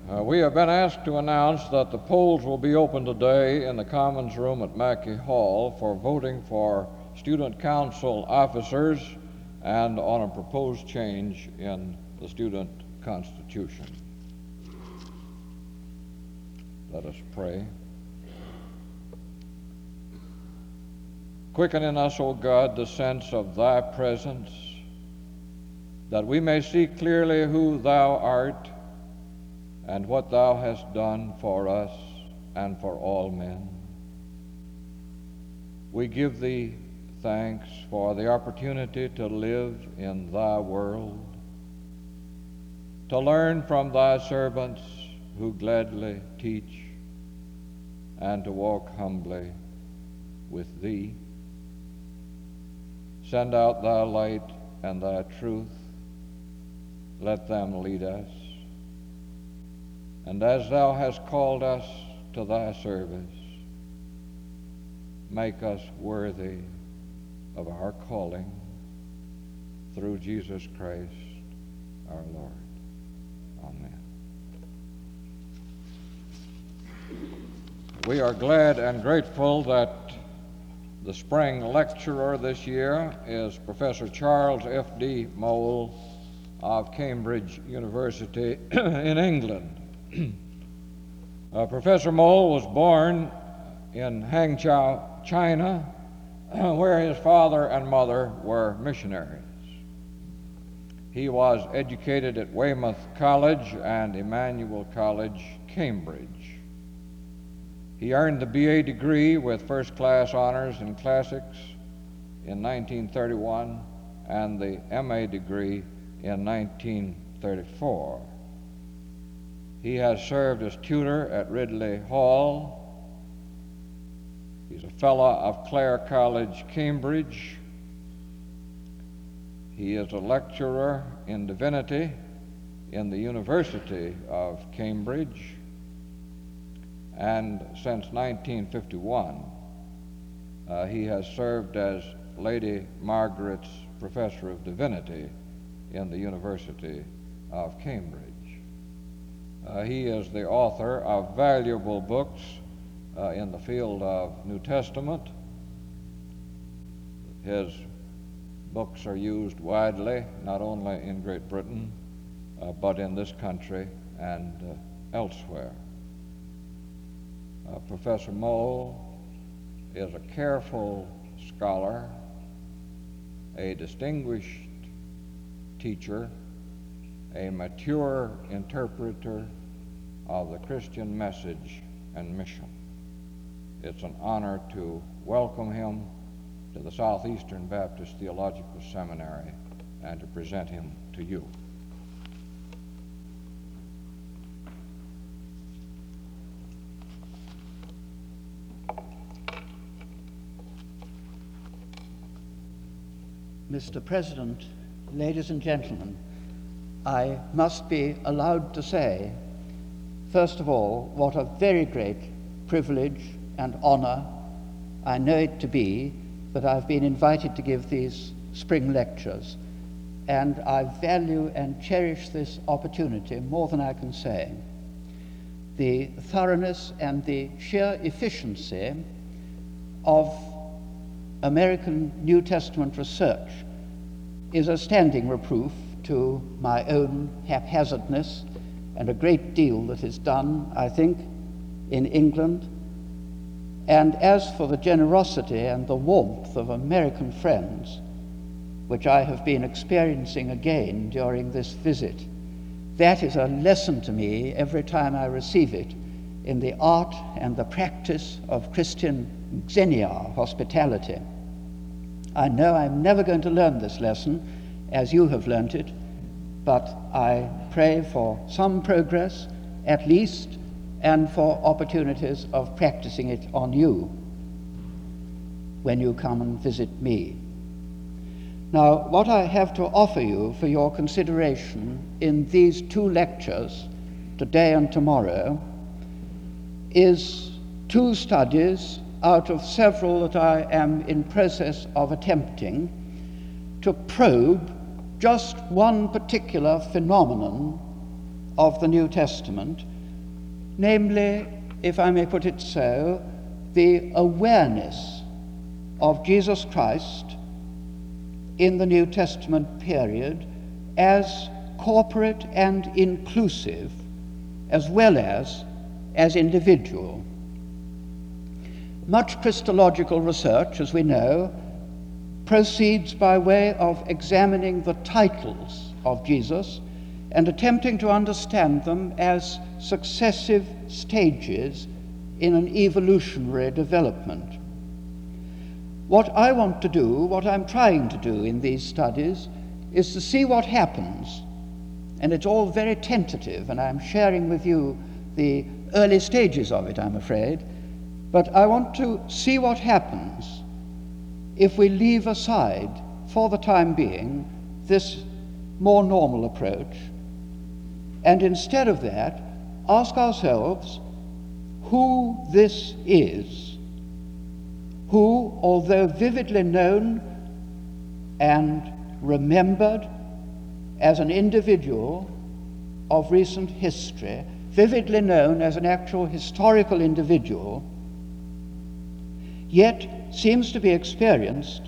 We have been asked to announce that the polls will be open today in the Commons Room at Mackey Hall for voting for student council officers and on a proposed change in the student constitution. Let us pray. Quicken in us, O God, the sense of thy presence, that we may see clearly who thou art and what thou hast done for us and for all men. We give thee thanks for the opportunity to live in thy world, to learn from thy servants who gladly teach, and to walk humbly with thee. Send out thy light and thy truth. Let them lead us. And as thou hast called us to thy service, make us worthy of our calling through Jesus Christ our Lord. Amen. We are glad and grateful that the spring lecturer this year is Professor Charles F.D. Mole of Cambridge University in England. Professor Mole was born in Hangzhou, China, where his father and mother were missionaries. He was educated at Weymouth College and Emmanuel College, Cambridge. He earned the B.A. degree with first-class honors in classics in 1931 and the M.A. degree in 1934. He has served as tutor at Ridley Hall. He's a fellow of Clare College, Cambridge. He is a lecturer in divinity in the University of Cambridge. And since 1951, he has served as Lady Margaret's Professor of Divinity in the University of Cambridge. He is the author of valuable books in the field of New Testament. His books are used widely, not only in Great Britain, but in this country and elsewhere. Professor Mole is a careful scholar, a distinguished teacher, a mature interpreter of the Christian message and mission. It's an honor to welcome him to the Southeastern Baptist Theological Seminary and to present him to you. Mr. President, ladies and gentlemen, I must be allowed to say, first of all, what a very great privilege and honor I know it to be that I've been invited to give these spring lectures, and I value and cherish this opportunity more than I can say. The thoroughness and the sheer efficiency of American New Testament research is a standing reproof to my own haphazardness and a great deal that is done, I think, in England. And as for the generosity and the warmth of American friends, which I have been experiencing again during this visit, that is a lesson to me every time I receive it in the art and the practice of Christian xenia, hospitality. I know I'm never going to learn this lesson as you have learnt it, but I pray for some progress at least, and for opportunities of practicing it on you when you come and visit me. Now, what I have to offer you for your consideration in these two lectures, today and tomorrow, is two studies out of several that I am in process of attempting to probe just one particular phenomenon of the New Testament namely, if I may put it so, the awareness of Jesus Christ in the New Testament period as corporate and inclusive, as well as individual. Much Christological research, as we know, proceeds by way of examining the titles of Jesus and attempting to understand them as successive stages in an evolutionary development. What I want to do, what I'm trying to do in these studies, is to see what happens, and it's all very tentative, and I'm sharing with you the early stages of it, I'm afraid, but I want to see what happens if we leave aside, for the time being, this more normal approach, and instead of that, ask ourselves who this is, who, although vividly known and remembered as an individual of recent history, vividly known as an actual historical individual, yet seems to be experienced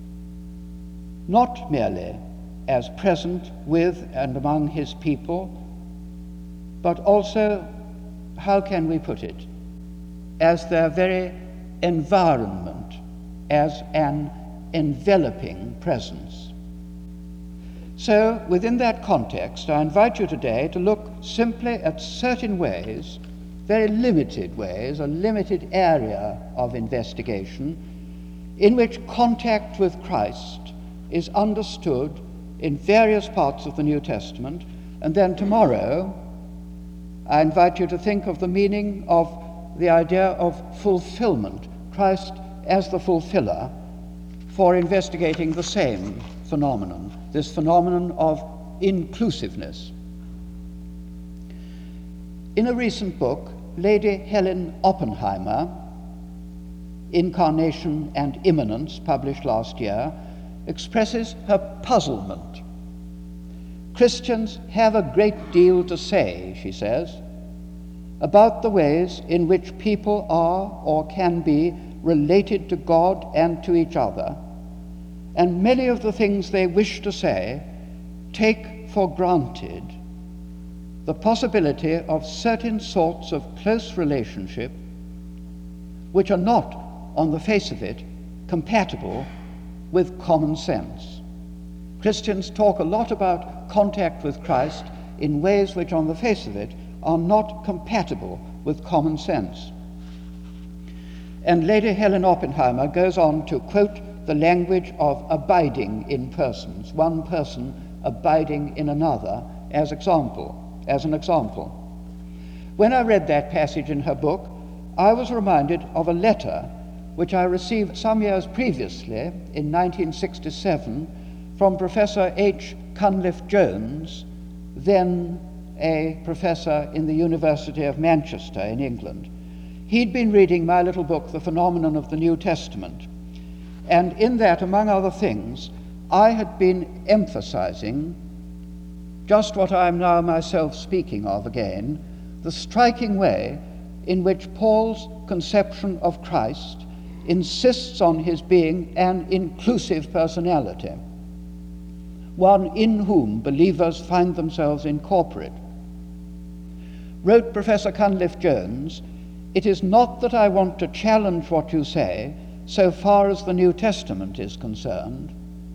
not merely as present with and among his people, but also, how can we put it, as their very environment, as an enveloping presence. So, within that context, I invite you today to look simply at certain ways, very limited ways, a limited area of investigation, in which contact with Christ is understood in various parts of the New Testament. And then tomorrow, I invite you to think of the meaning of the idea of fulfillment, Christ as the fulfiller, for investigating the same phenomenon, this phenomenon of inclusiveness. In a recent book, Lady Helen Oppenheimer, Incarnation and Immanence, published last year, expresses her puzzlement. Christians have a great deal to say, she says, about the ways in which people are or can be related to God and to each other, and many of the things they wish to say take for granted the possibility of certain sorts of close relationship which are not, on the face of it, compatible with common sense. Christians talk a lot about contact with Christ in ways which, on the face of it, are not compatible with common sense. And Lady Helen Oppenheimer goes on to quote the language of abiding in persons, one person abiding in another, as an example. When I read that passage in her book, I was reminded of a letter which I received some years previously, in 1967, from Professor H. Cunliffe Jones, then a professor in the University of Manchester in England. He'd been reading my little book, The Phenomenon of the New Testament, and in that, among other things, I had been emphasizing just what I am now myself speaking of again, the striking way in which Paul's conception of Christ insists on his being an inclusive personality, one in whom believers find themselves incorporate. Wrote Professor Cunliffe Jones, "It is not that I want to challenge what you say so far as the New Testament is concerned,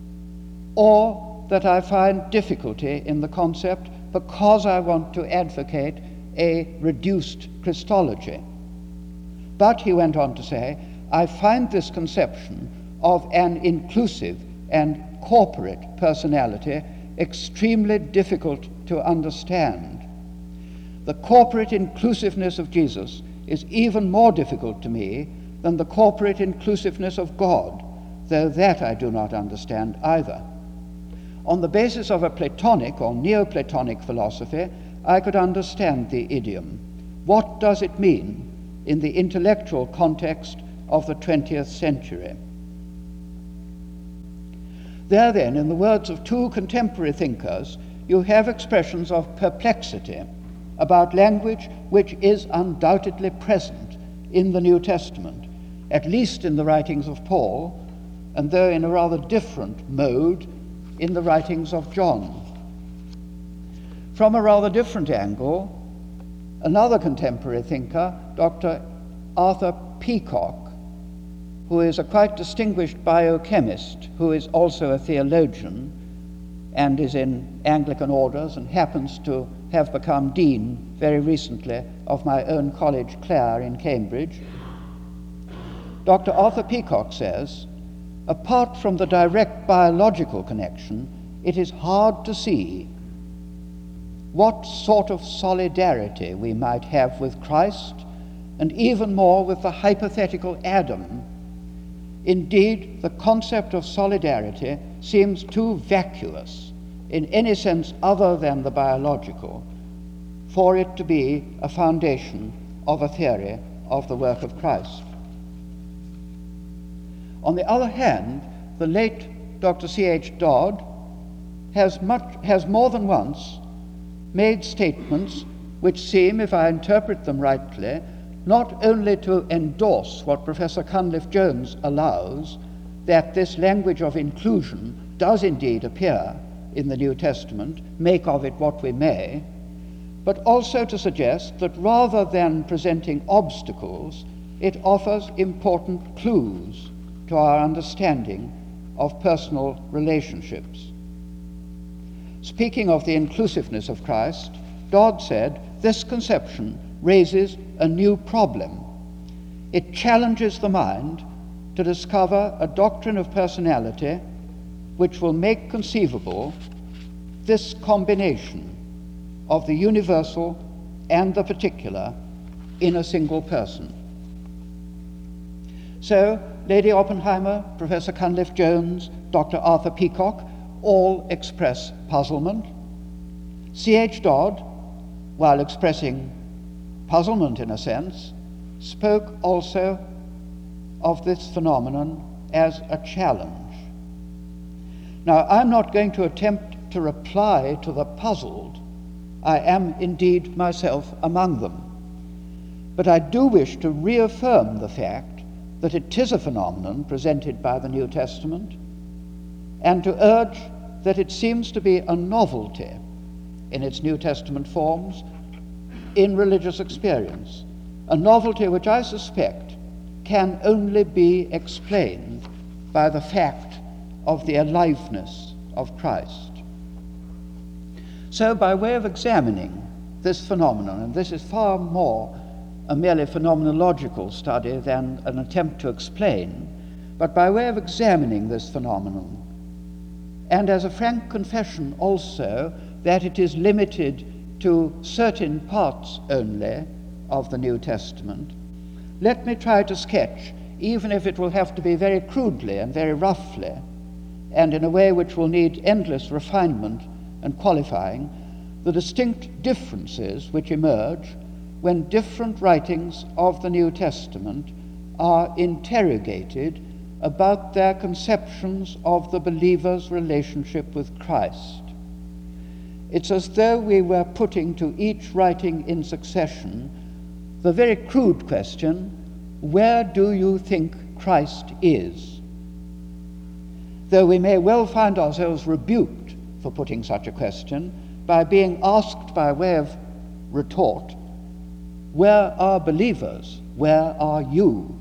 or that I find difficulty in the concept because I want to advocate a reduced Christology. But," he went on to say, "I find this conception of an inclusive and corporate personality extremely difficult to understand. The corporate inclusiveness of Jesus is even more difficult to me than the corporate inclusiveness of God, though that I do not understand either. On the basis of a Platonic or Neoplatonic philosophy, I could understand the idiom. What does it mean in the intellectual context of the 20th century?" There then, in the words of two contemporary thinkers, you have expressions of perplexity about language which is undoubtedly present in the New Testament, at least in the writings of Paul, and though in a rather different mode in the writings of John. From a rather different angle, another contemporary thinker, Dr. Arthur Peacock, who is a quite distinguished biochemist, who is also a theologian and is in Anglican orders and happens to have become dean very recently of my own college, Clare, in Cambridge. Dr. Arthur Peacock says, apart from the direct biological connection, it is hard to see what sort of solidarity we might have with Christ, and even more with the hypothetical Adam. Indeed, the concept of solidarity seems too vacuous in any sense other than the biological for it to be a foundation of a theory of the work of Christ. On the other hand, the late Dr. C.H. Dodd has more than once made statements which seem, if I interpret them rightly, not only to endorse what Professor Cunliffe-Jones allows, that this language of inclusion does indeed appear in the New Testament, make of it what we may, but also to suggest that rather than presenting obstacles, it offers important clues to our understanding of personal relationships. Speaking of the inclusiveness of Christ, Dodd said, this conception raises a new problem. It challenges the mind to discover a doctrine of personality which will make conceivable this combination of the universal and the particular in a single person. So, Lady Oppenheimer, Professor Cunliffe-Jones, Dr. Arthur Peacock, all express puzzlement. C.H. Dodd, while expressing puzzlement in a sense, spoke also of this phenomenon as a challenge. Now, I'm not going to attempt to reply to the puzzled. I am indeed myself among them. But I do wish to reaffirm the fact that it is a phenomenon presented by the New Testament, and to urge that it seems to be a novelty in its New Testament forms in religious experience, a novelty which I suspect can only be explained by the fact of the aliveness of Christ. So, by way of examining this phenomenon, and this is far more a merely phenomenological study than an attempt to explain, but by way of examining this phenomenon, and as a frank confession also that it is limited to certain parts only of the New Testament, let me try to sketch, even if it will have to be very crudely and very roughly, and in a way which will need endless refinement and qualifying, the distinct differences which emerge when different writings of the New Testament are interrogated about their conceptions of the believer's relationship with Christ. It's as though we were putting to each writing in succession the very crude question, where do you think Christ is? Though we may well find ourselves rebuked for putting such a question by being asked by way of retort, where are believers? Where are you?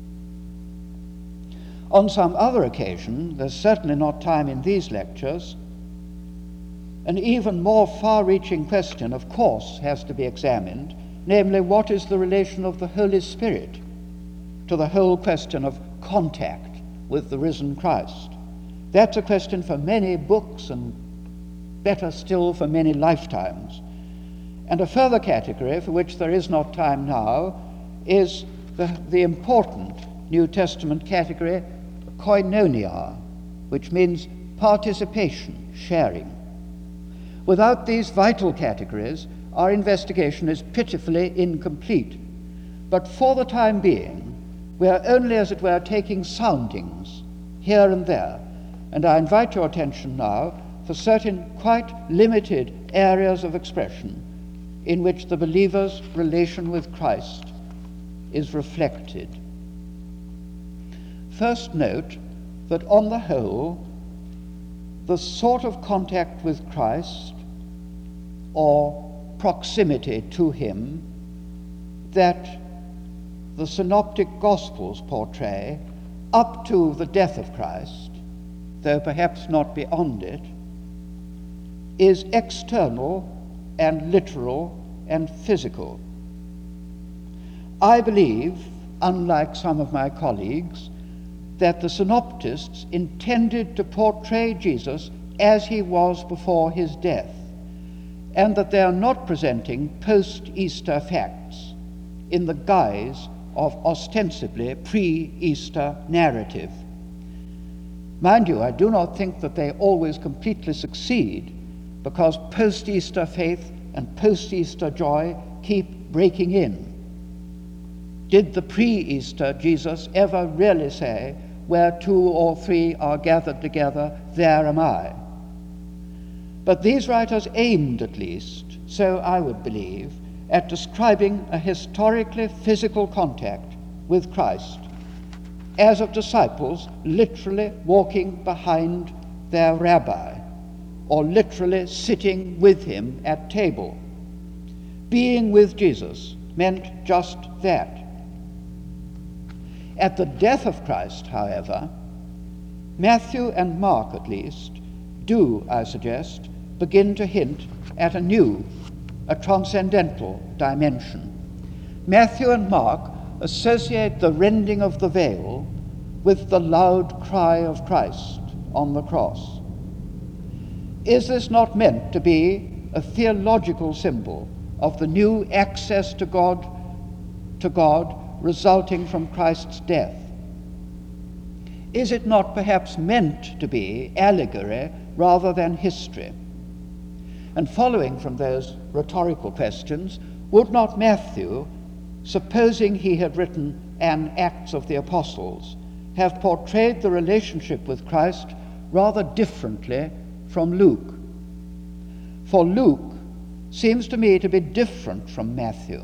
On some other occasion, there's certainly not time in these lectures, an even more far-reaching question, of course, has to be examined, namely, what is the relation of the Holy Spirit to the whole question of contact with the risen Christ? That's a question for many books, and better still for many lifetimes. And a further category, for which there is not time now, is the important New Testament category, koinonia, which means participation, sharing. Without these vital categories, our investigation is pitifully incomplete. But for the time being, we are only, as it were, taking soundings here and there. And I invite your attention now for certain quite limited areas of expression in which the believer's relation with Christ is reflected. First, note that on the whole, the sort of contact with Christ or proximity to him that the synoptic gospels portray up to the death of Christ, though perhaps not beyond it, is external and literal and physical. I believe, unlike some of my colleagues, that the synoptists intended to portray Jesus as he was before his death, and that they are not presenting post-Easter facts in the guise of ostensibly pre-Easter narrative. Mind you, I do not think that they always completely succeed, because post-Easter faith and post-Easter joy keep breaking in. Did the pre-Easter Jesus ever really say, "Where 2 or 3 are gathered together, there am I"? But these writers aimed, at least, so I would believe, at describing a historically physical contact with Christ, as of disciples literally walking behind their rabbi, or literally sitting with him at table. Being with Jesus meant just that. At the death of Christ, however, Matthew and Mark, at least, do, I suggest, begin to hint at a transcendental dimension. Matthew and Mark associate the rending of the veil with the loud cry of Christ on the cross. Is this not meant to be a theological symbol of the new access to God resulting from Christ's death? Is it not perhaps meant to be allegory rather than history? And following from those rhetorical questions, would not Matthew, supposing he had written an Acts of the Apostles, have portrayed the relationship with Christ rather differently from Luke? For Luke seems to me to be different from Matthew.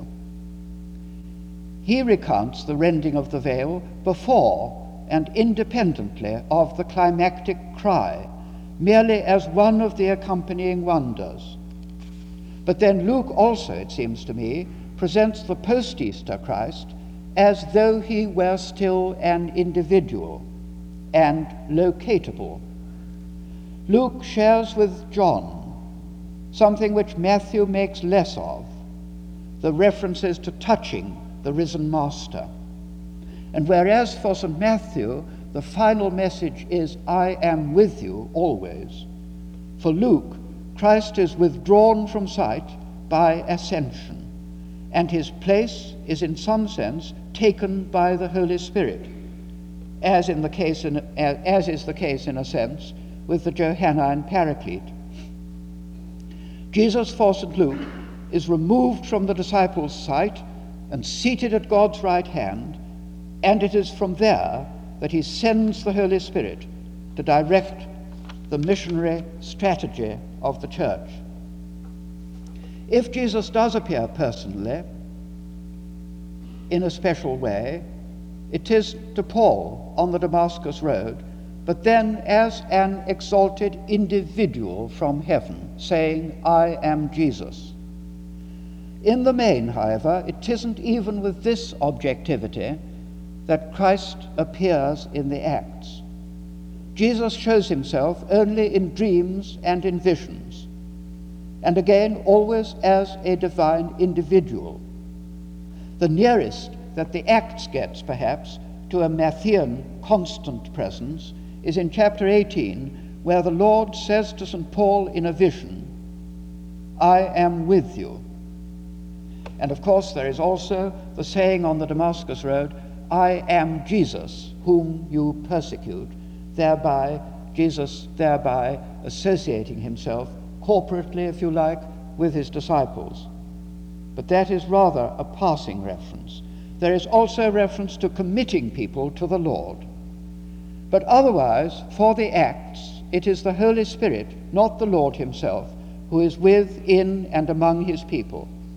He recounts the rending of the veil before and independently of the climactic cry, merely as one of the accompanying wonders. But then Luke also, it seems to me, presents the post-Easter Christ as though he were still an individual and locatable. Luke shares with John something which Matthew makes less of, the references to touching the risen Master. And whereas for St. Matthew the final message is, "I am with you always," for Luke, Christ is withdrawn from sight by ascension, and his place is in some sense taken by the Holy Spirit, as is the case in a sense with the Johannine Paraclete. Jesus, for St. Luke, is removed from the disciples' sight and seated at God's right hand, and it is from there that he sends the Holy Spirit to direct the missionary strategy of the church. If Jesus does appear personally, in a special way, it is to Paul on the Damascus road, but then as an exalted individual from heaven, saying, "I am Jesus." In the main, however, it isn't even with this objectivity that Christ appears in the Acts. Jesus shows himself only in dreams and in visions, and again always as a divine individual. The nearest that the Acts gets, perhaps, to a Matthean constant presence is in chapter 18, where the Lord says to St. Paul in a vision, "I am with you." And of course there is also the saying on the Damascus road, "I am Jesus, whom you persecute," Jesus thereby associating himself corporately, if you like, with his disciples. But that is rather a passing reference. There is also reference to committing people to the Lord. But otherwise, for the Acts, it is the Holy Spirit, not the Lord himself, who is with, in, and among his people.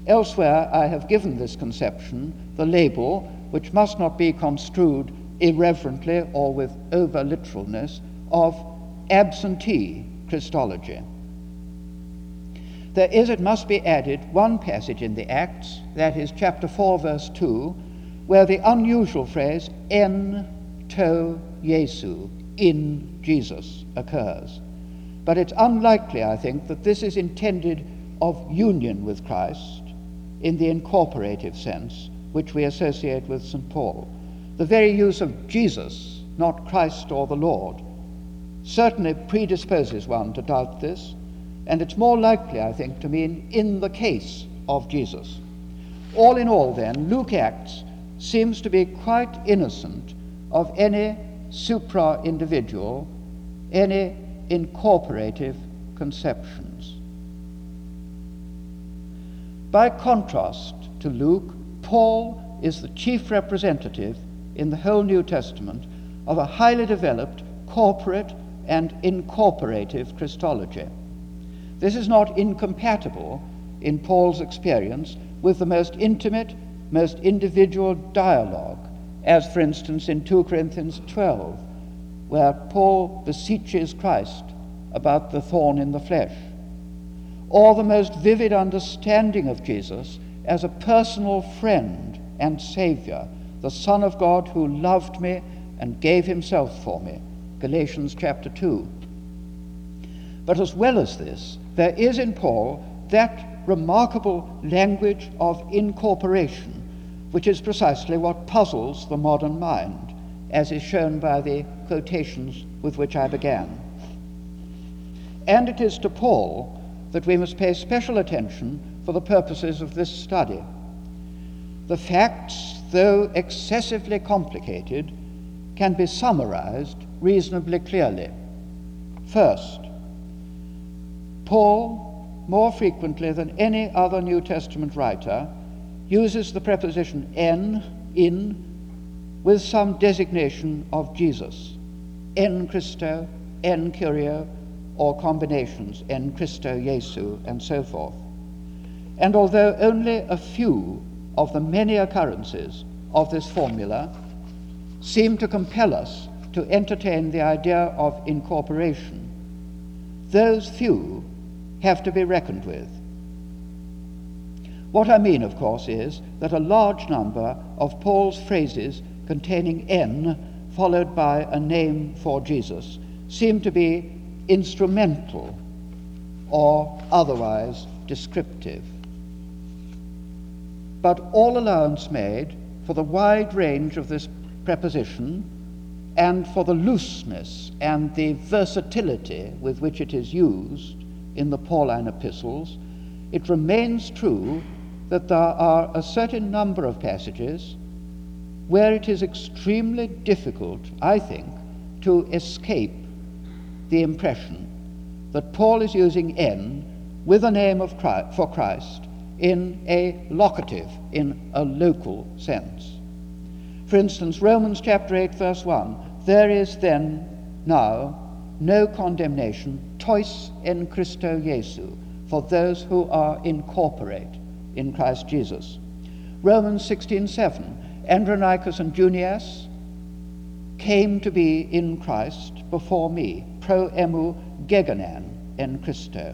Elsewhere, I have given this conception the label, which must not be construed irreverently or with over-literalness, of absentee Christology. There is, it must be added, one passage in the Acts, that is chapter 4, verse 2, where the unusual phrase en to Jesu, in Jesus, occurs. But it's unlikely, I think, that this is intended of union with Christ in the incorporative sense which we associate with St. Paul. The very use of Jesus, not Christ or the Lord, certainly predisposes one to doubt this, and it's more likely, I think, to mean in the case of Jesus. All in all, then, Luke Acts seems to be quite innocent of any supra-individual, any incorporative conceptions. By contrast to Luke, Paul is the chief representative in the whole New Testament of a highly developed corporate and incorporative Christology. This is not incompatible, in Paul's experience, with the most intimate, most individual dialogue, as for instance in 2 Corinthians 12, where Paul beseeches Christ about the thorn in the flesh, or the most vivid understanding of Jesus as a personal friend and Savior, the Son of God who loved me and gave himself for me, Galatians chapter 2. But as well as this, there is in Paul that remarkable language of incorporation, which is precisely what puzzles the modern mind, as is shown by the quotations with which I began. And it is to Paul that we must pay special attention for the purposes of this study. The facts, though excessively complicated, can be summarized reasonably clearly. First, Paul, more frequently than any other New Testament writer, uses the preposition en, in, with some designation of Jesus, en Christo, en Kyrio, or combinations, en Christo Jesu, and so forth. And although only a few of the many occurrences of this formula seem to compel us to entertain the idea of incorporation, those few have to be reckoned with. What I mean, of course, is that a large number of Paul's phrases containing en, followed by a name for Jesus, seem to be instrumental or otherwise descriptive. But all allowance made for the wide range of this preposition and for the looseness and the versatility with which it is used in the Pauline epistles, it remains true that there are a certain number of passages where it is extremely difficult, I think, to escape the impression that Paul is using en with a name of Christ, for Christ in a locative, in a local sense. For instance, Romans chapter 8, verse 1, there is then now no condemnation, tois en Christo Jesu, for those who are incorporate in Christ Jesus. Romans 16:7, Andronicus and Junias came to be in Christ before me, pro emu gegonan en Christo.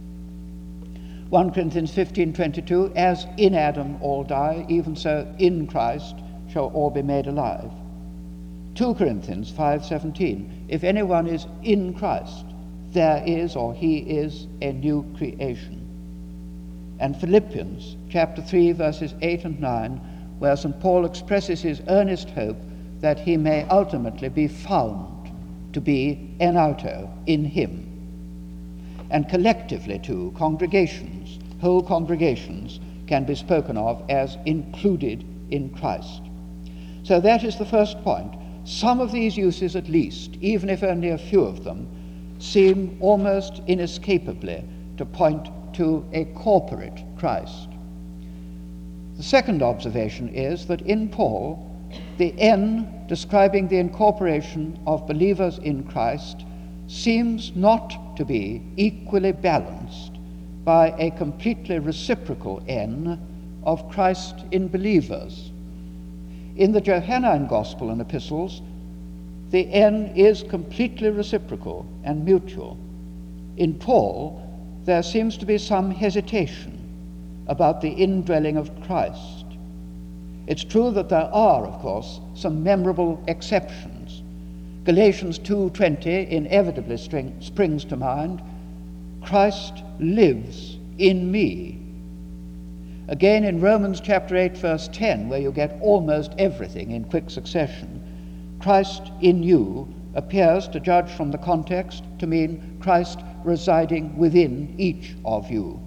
1 Corinthians 15:22, as in Adam all die, even so in Christ shall all be made alive. 2 Corinthians 5:17, if anyone is in Christ, there is or he is a new creation. And Philippians chapter 3 verses 8 and 9, where St. Paul expresses his earnest hope that he may ultimately be found to be en auto, in him. And collectively too, congregations, whole congregations, can be spoken of as included in Christ. So that is the first point. Some of these uses at least, even if only a few of them, seem almost inescapably to point to a corporate Christ. The second observation is that in Paul, the en describing the incorporation of believers in Christ seems not to be equally balanced by a completely reciprocal N of Christ in believers. In the Johannine Gospel and epistles, the N is completely reciprocal and mutual. In Paul, there seems to be some hesitation about the indwelling of Christ. It's true that there are, of course, some memorable exceptions. Galatians 2:20 inevitably springs to mind. Christ lives in me. Again, in Romans chapter 8, verse 10, where you get almost everything in quick succession, Christ in you appears, to judge from the context, to mean Christ residing within each of you.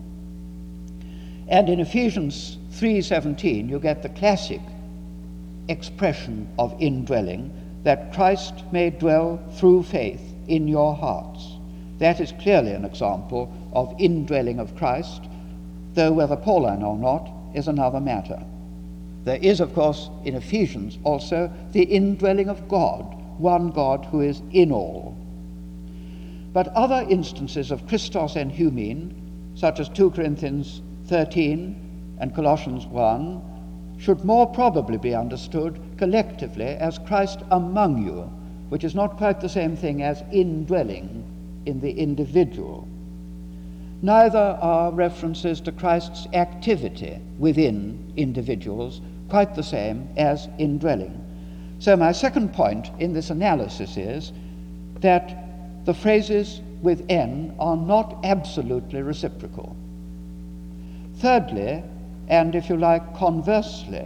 And in Ephesians 3:17, you get the classic expression of indwelling, that Christ may dwell through faith in your hearts. That is clearly an example of indwelling of Christ, though whether Pauline or not is another matter. There is, of course, in Ephesians also the indwelling of God, one God who is in all. But other instances of Christos en humin, such as 2 Corinthians 13 and Colossians 1, should more probably be understood collectively as Christ among you, which is not quite the same thing as indwelling in the individual. Neither are references to Christ's activity within individuals quite the same as indwelling. So my second point in this analysis is that the phrases with N are not absolutely reciprocal. Thirdly, and if you like conversely,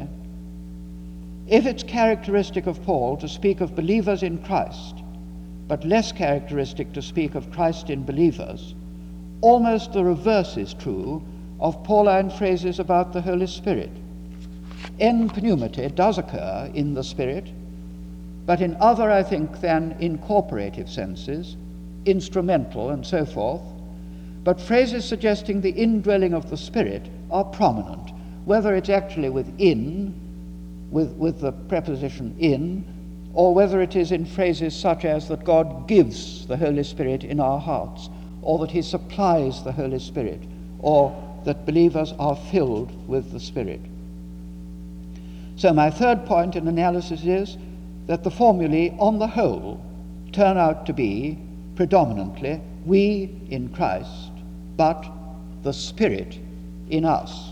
if it's characteristic of Paul to speak of believers in Christ, but less characteristic to speak of Christ in believers, almost the reverse is true of Pauline phrases about the Holy Spirit. En pneumati does occur in the Spirit, but in other, I think, than incorporative senses, instrumental and so forth. But phrases suggesting the indwelling of the Spirit are prominent, whether it's actually within, with the preposition in, or whether it is in phrases such as that God gives the Holy Spirit in our hearts, or that he supplies the Holy Spirit, or that believers are filled with the Spirit. So my third point in analysis is that the formulae on the whole turn out to be predominantly we in Christ, but the Spirit in us.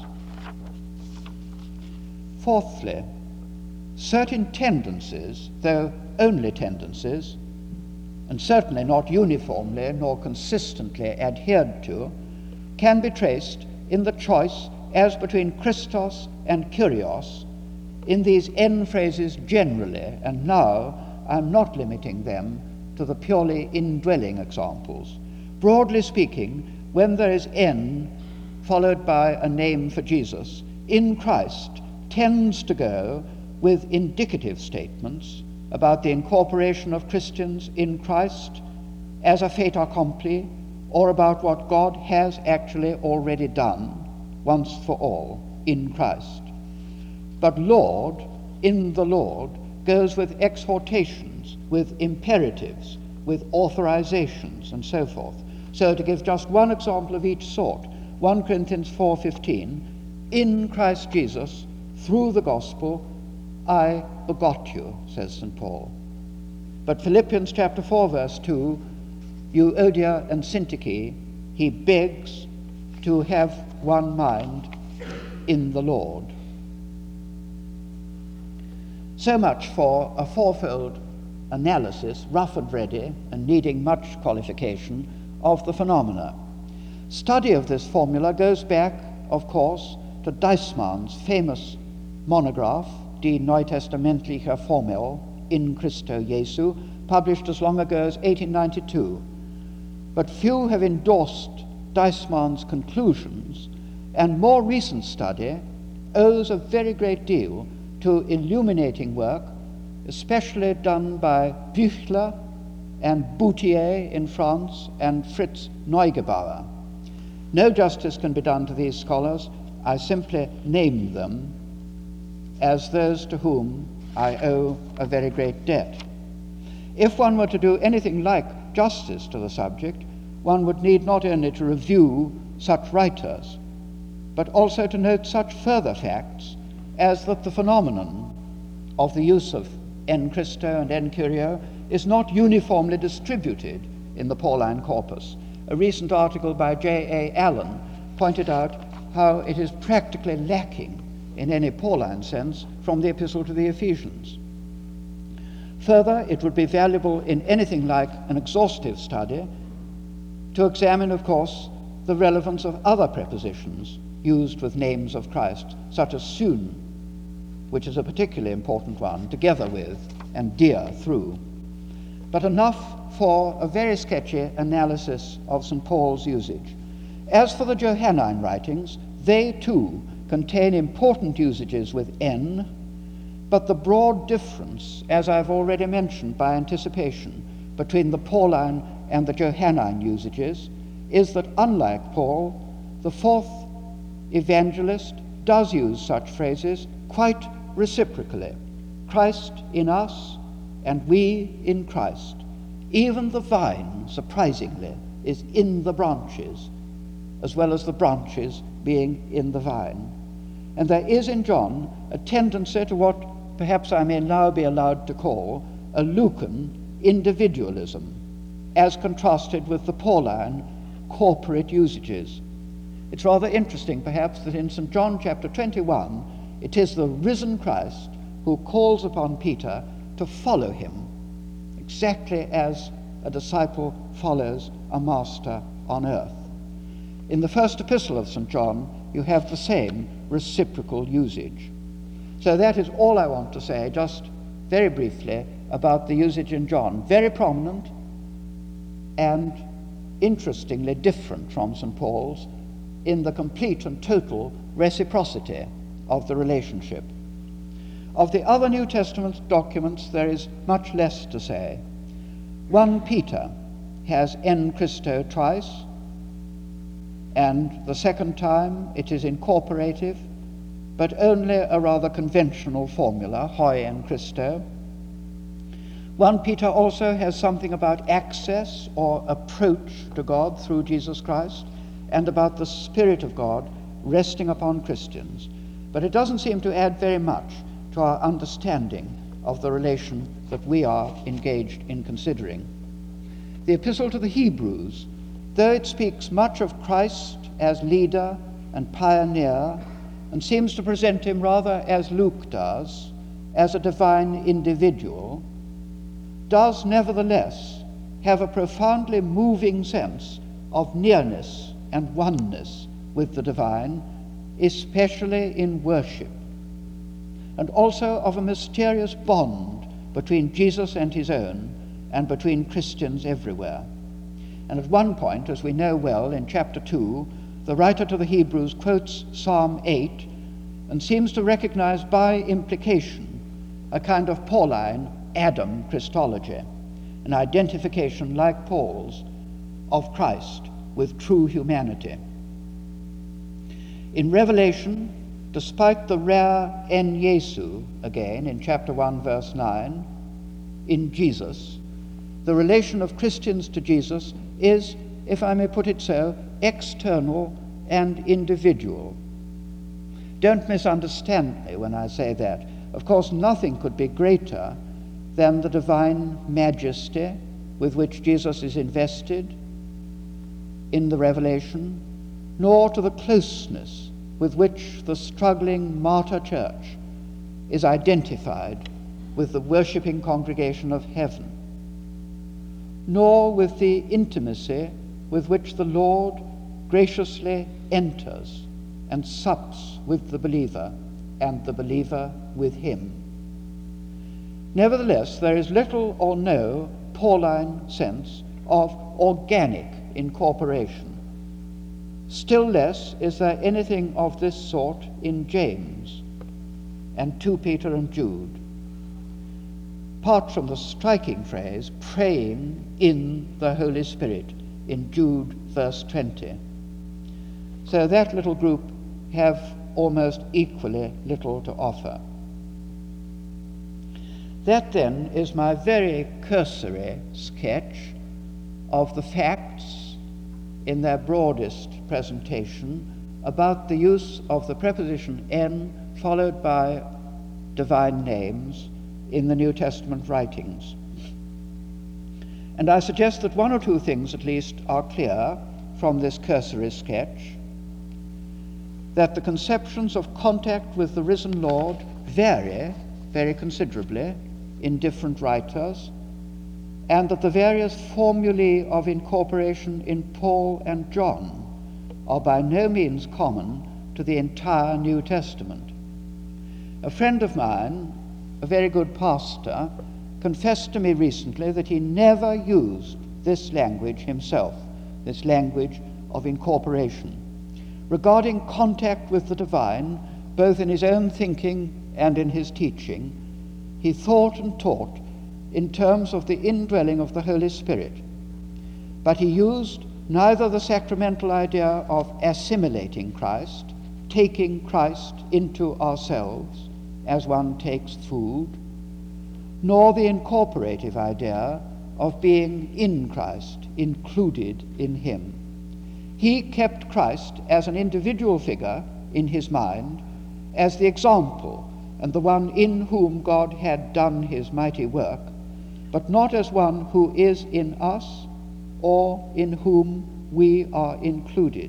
Fourthly, certain tendencies, though only tendencies, and certainly not uniformly nor consistently adhered to, can be traced in the choice as between Christos and Kyrios in these N phrases generally, and now I'm not limiting them to the purely indwelling examples. Broadly speaking, when there is N followed by a name for Jesus, in Christ tends to go with indicative statements about the incorporation of Christians in Christ as a fait accompli, or about what God has actually already done once for all in Christ. But Lord, in the Lord, goes with exhortations, with imperatives, with authorizations, and so forth. So to give just one example of each sort, 1 Corinthians 4:15, in Christ Jesus, through the gospel, I begot you, says St. Paul. But Philippians chapter 4, verse 2, Euodia and Syntyche, he begs to have one mind in the Lord. So much for a fourfold analysis, rough and ready, and needing much qualification, of the phenomena. Study of this formula goes back, of course, to Deismann's famous monograph, Die Neutestamentliche Formel in Christo Jesu, published as long ago as 1892. But few have endorsed Deismann's conclusions, and more recent study owes a very great deal to illuminating work, especially done by Büchler and Boutier in France and Fritz Neugebauer. No justice can be done to these scholars. I simply name them as those to whom I owe a very great debt. If one were to do anything like justice to the subject, one would need not only to review such writers, but also to note such further facts as that the phenomenon of the use of en Christo and en Kyrio is not uniformly distributed in the Pauline corpus. A recent article by J.A. Allen pointed out how it is practically lacking in any Pauline sense from the Epistle to the Ephesians. Further, it would be valuable in anything like an exhaustive study to examine, of course, the relevance of other prepositions used with names of Christ, such as soon, which is a particularly important one, together with, and dear through. But enough for a very sketchy analysis of St. Paul's usage. As for the Johannine writings, they too contain important usages with en, but the broad difference, as I've already mentioned by anticipation, between the Pauline and the Johannine usages is that, unlike Paul, the fourth evangelist does use such phrases quite reciprocally. Christ in us and we in Christ. Even the vine, surprisingly, is in the branches, as well as the branches being in the vine. And there is in John a tendency to what perhaps I may now be allowed to call a Lucan individualism, as contrasted with the Pauline corporate usages. It's rather interesting, perhaps, that in St. John chapter 21, it is the risen Christ who calls upon Peter to follow him, exactly as a disciple follows a master on earth. In the first epistle of St. John, you have the same reciprocal usage. So that is all I want to say, just very briefly, about the usage in John. Very prominent and interestingly different from St. Paul's in the complete and total reciprocity of the relationship. Of the other New Testament documents, there is much less to say. 1 Peter has en Christo twice, and the second time it is incorporative, but only a rather conventional formula, hoi en Christo. 1 Peter also has something about access or approach to God through Jesus Christ, and about the Spirit of God resting upon Christians. But it doesn't seem to add very much to our understanding of the relation that we are engaged in considering. The Epistle to the Hebrews, though it speaks much of Christ as leader and pioneer, and seems to present him rather as Luke does, as a divine individual, does nevertheless have a profoundly moving sense of nearness and oneness with the divine, especially in worship, and also of a mysterious bond between Jesus and his own, and between Christians everywhere. And at one point, as we know well, in chapter 2, the writer to the Hebrews quotes Psalm 8 and seems to recognize by implication a kind of Pauline Adam Christology, an identification like Paul's of Christ with true humanity. In Revelation, despite the rare en Jesu, again in chapter 1 verse 9, in Jesus, the relation of Christians to Jesus is, if I may put it so, external and individual. Don't misunderstand me when I say that. Of course, nothing could be greater than the divine majesty with which Jesus is invested in the Revelation, nor to the closeness with which the struggling martyr church is identified with the worshipping congregation of heaven, nor with the intimacy with which the Lord graciously enters and sups with the believer, and the believer with him. Nevertheless, there is little or no Pauline sense of organic incorporation. Still less is there anything of this sort in James and 2 Peter and Jude, apart from the striking phrase, praying in the Holy Spirit, in Jude verse 20. So that little group have almost equally little to offer. That then is my very cursory sketch of the facts in their broadest presentation about the use of the preposition en followed by divine names in the New Testament writings. And I suggest that one or two things at least are clear from this cursory sketch: that the conceptions of contact with the risen Lord vary very considerably in different writers, and that the various formulae of incorporation in Paul and John are by no means common to the entire New Testament. A friend of mine, a very good pastor, confessed to me recently that he never used this language himself, this language of incorporation. Regarding contact with the divine, both in his own thinking and in his teaching, he thought and taught in terms of the indwelling of the Holy Spirit. But he used neither the sacramental idea of assimilating Christ, taking Christ into ourselves as one takes food, nor the incorporative idea of being in Christ, included in him. He kept Christ as an individual figure in his mind, as the example and the one in whom God had done his mighty work, but not as one who is in us or in whom we are included.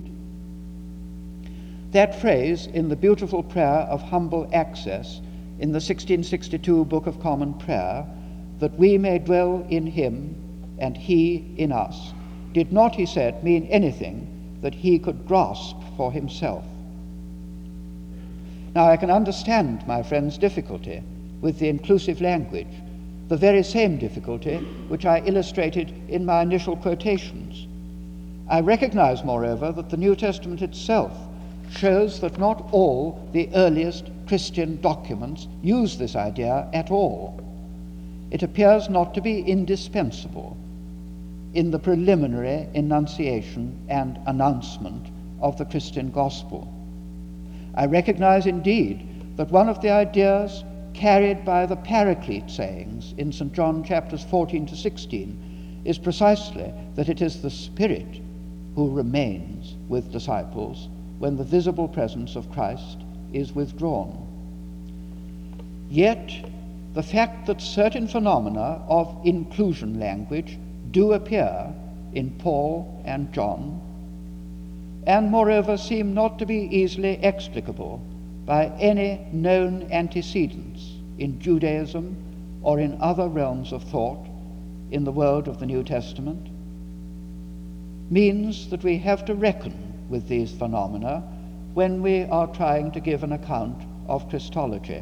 That phrase in the beautiful prayer of humble access in the 1662 Book of Common Prayer, that we may dwell in him and he in us, did not, he said, mean anything that he could grasp for himself. Now, I can understand my friend's difficulty with the inclusive language, the very same difficulty which I illustrated in my initial quotations. I recognize, moreover, that the New Testament itself shows that not all the earliest Christian documents use this idea at all. It appears not to be indispensable in the preliminary enunciation and announcement of the Christian gospel. I recognize indeed that one of the ideas carried by the Paraclete sayings in St. John chapters 14 to 16 is precisely that it is the Spirit who remains with disciples when the visible presence of Christ is withdrawn. Yet, the fact that certain phenomena of inclusion language do appear in Paul and John, and moreover seem not to be easily explicable by any known antecedents in Judaism or in other realms of thought in the world of the New Testament, means that we have to reckon with these phenomena when we are trying to give an account of Christology.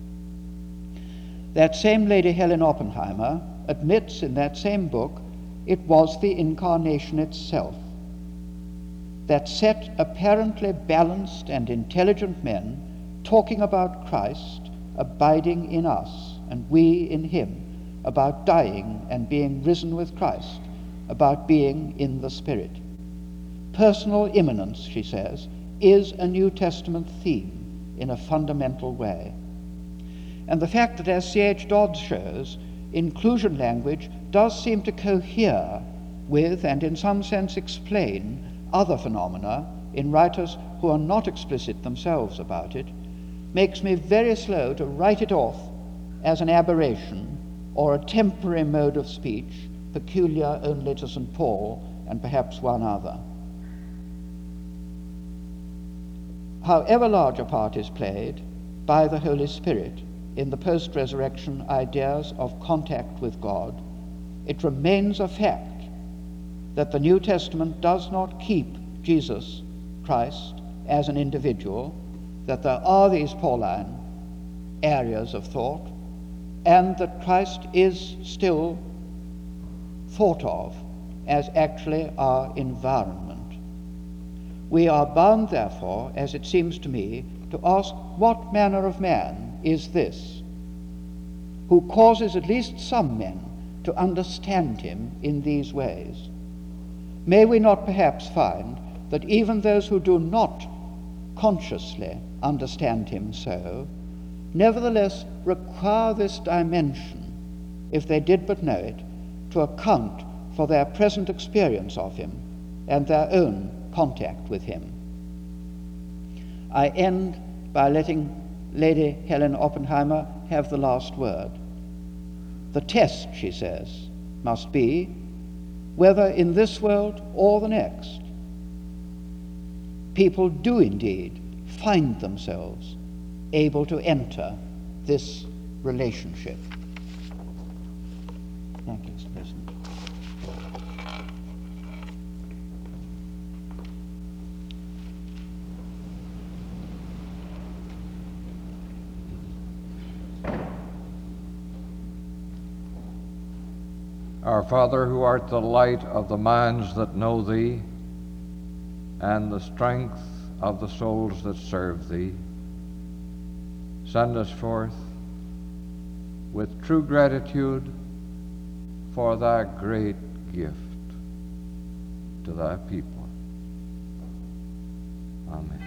That same Lady Helen Oppenheimer admits in that same book it was the incarnation itself that set apparently balanced and intelligent men talking about Christ abiding in us and we in him, about dying and being risen with Christ, about being in the Spirit. Personal immanence, she says, is a New Testament theme in a fundamental way. And the fact that, as C.H. Dodds shows, inclusion language does seem to cohere with and in some sense explain other phenomena in writers who are not explicit themselves about it, makes me very slow to write it off as an aberration or a temporary mode of speech peculiar only to St. Paul and perhaps one other. However large a part is played by the Holy Spirit in the post-resurrection ideas of contact with God, it remains a fact that the New Testament does not keep Jesus Christ as an individual, that there are these Pauline areas of thought, and that Christ is still thought of as actually our environment. We are bound, therefore, as it seems to me, to ask what manner of man is this, who causes at least some men to understand him in these ways? May we not perhaps find that even those who do not consciously understand him so, nevertheless require this dimension, if they did but know it, to account for their present experience of him, and their own contact with him. I end by letting Lady Helen Oppenheimer have the last word. The test, she says, must be whether in this world or the next, people do indeed find themselves able to enter this relationship. Thank you, Mr. President. Our Father, who art the light of the minds that know Thee, and the strength of the souls that serve Thee, send us forth with true gratitude for Thy great gift to Thy people. Amen.